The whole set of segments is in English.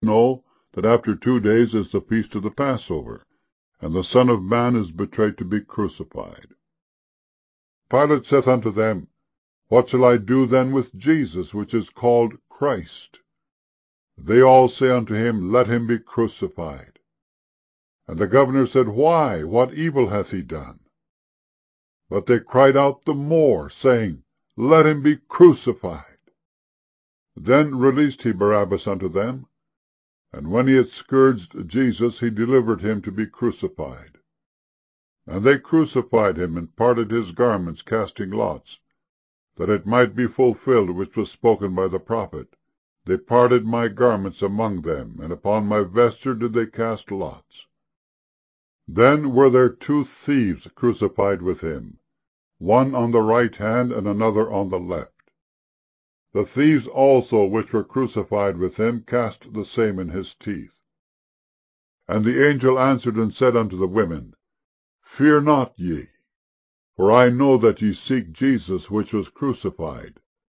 know that after 2 days is the feast of the Passover, and the Son of Man is betrayed to be crucified. Pilate saith unto them, What shall I do then with Jesus, which is called Christ? They all say unto him, Let him be crucified. And the governor said, Why? What evil hath he done? But they cried out the more, saying, Let him be crucified. Then released he Barabbas unto them, and when he had scourged Jesus, he delivered him to be crucified. And they crucified him, and parted his garments, casting lots, that it might be fulfilled which was spoken by the prophet. They parted my garments among them, and upon my vesture did they cast lots. Then were there 2 thieves crucified with him, one on the right hand, and another on the left. The thieves also which were crucified with him cast the same in his teeth. And the angel answered and said unto the women, Fear not ye, for I know that ye seek Jesus which was crucified.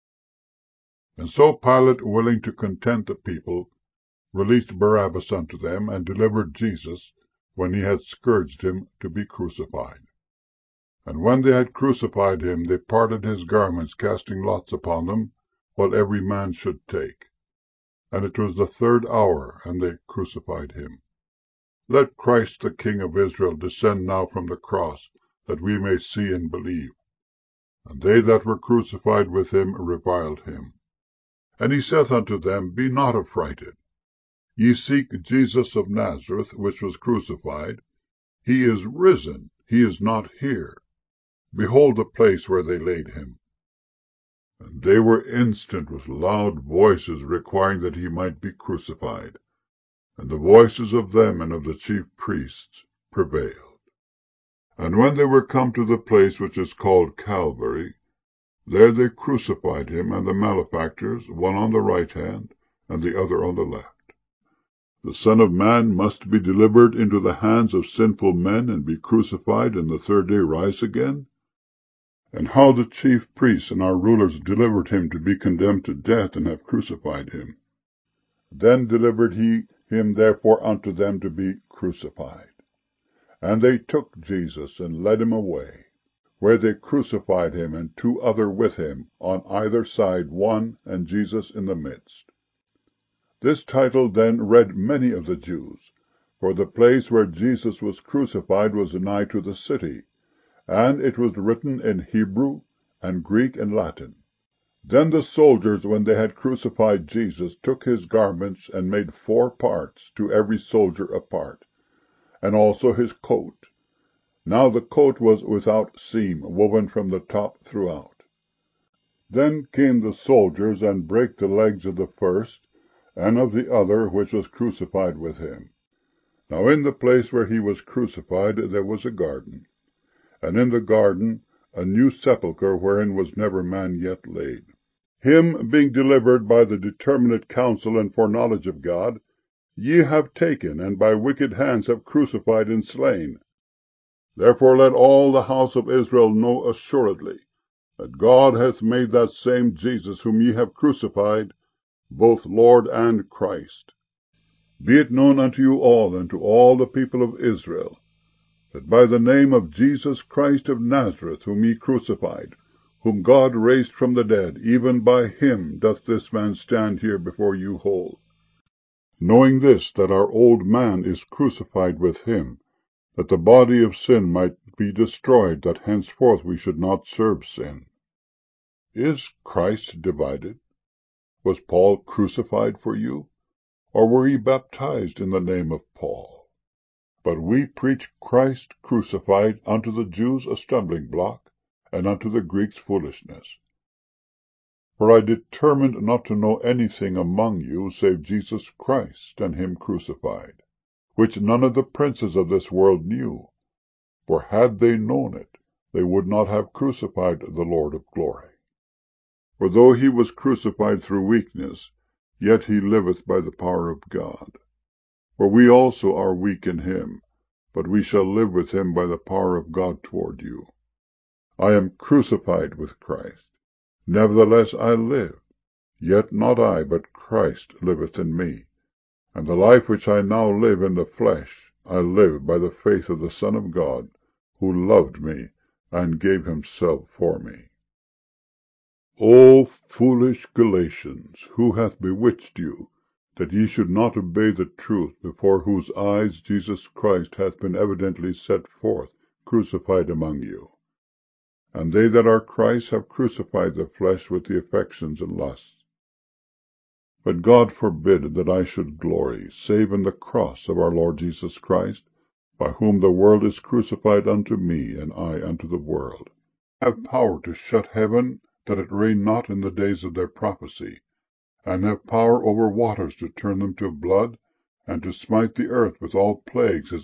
And so Pilate, willing to content the people, released Barabbas unto them, and delivered Jesus, when he had scourged him, to be crucified. And when they had crucified him, they parted his garments, casting lots upon them, what every man should take. And it was the 3rd hour, and they crucified him. Let Christ the King of Israel descend now from the cross, that we may see and believe. And they that were crucified with him reviled him. And he saith unto them, Be not affrighted. Ye seek Jesus of Nazareth, which was crucified. He is risen, he is not here. Behold the place where they laid him. And they were instant with loud voices, requiring that he might be crucified. And the voices of them and of the chief priests prevailed. And when they were come to the place which is called Calvary, there they crucified him and the malefactors, one on the right hand, and the other on the left. The Son of Man must be delivered into the hands of sinful men, and be crucified, and the 3rd day rise again. And how the chief priests and our rulers delivered him to be condemned to death, and have crucified him. Then delivered he him therefore unto them to be crucified. And they took Jesus, and led him away, where they crucified him, and 2 other with him, on either side one, and Jesus in the midst. This title then read many of the Jews, for the place where Jesus was crucified was nigh to the city, and it was written in Hebrew, and Greek, and Latin. Then the soldiers, when they had crucified Jesus, took his garments, and made 4 parts, to every soldier a part, and also his coat. Now the coat was without seam, woven from the top throughout. Then came the soldiers, and brake the legs of the first, and of the other which was crucified with him. Now in the place where he was crucified there was a garden, and in the garden a new sepulchre, wherein was never man yet laid. Him being delivered by the determinate counsel and foreknowledge of God, ye have taken, and by wicked hands have crucified and slain. Therefore let all the house of Israel know assuredly, that God hath made that same Jesus whom ye have crucified, both Lord and Christ. Be it known unto you all, and to all the people of Israel, that by the name of Jesus Christ of Nazareth, whom ye crucified, whom God raised from the dead, even by him doth this man stand here before you whole. Knowing this, that our old man is crucified with him, that the body of sin might be destroyed, that henceforth we should not serve sin. Is Christ divided? Was Paul crucified for you? Or were ye baptized in the name of Paul? But we preach Christ crucified, unto the Jews a stumbling block, and unto the Greeks foolishness. For I determined not to know anything among you, save Jesus Christ, and him crucified, which none of the princes of this world knew. For had they known it, they would not have crucified the Lord of glory. For though he was crucified through weakness, yet he liveth by the power of God. For we also are weak in him, but we shall live with him by the power of God toward you. I am crucified with Christ. Nevertheless I live, yet not I, but Christ liveth in me. And the life which I now live in the flesh, I live by the faith of the Son of God, who loved me and gave himself for me. O foolish Galatians, who hath bewitched you, that ye should not obey the truth, before whose eyes Jesus Christ hath been evidently set forth, crucified among you? And they that are Christ have crucified the flesh with the affections and lusts. But God forbid that I should glory, save in the cross of our Lord Jesus Christ, by whom the world is crucified unto me, and I unto the world. I have power to shut heaven, that it rain not in the days of their prophecy, and have power over waters to turn them to blood, and to smite the earth with all plagues, as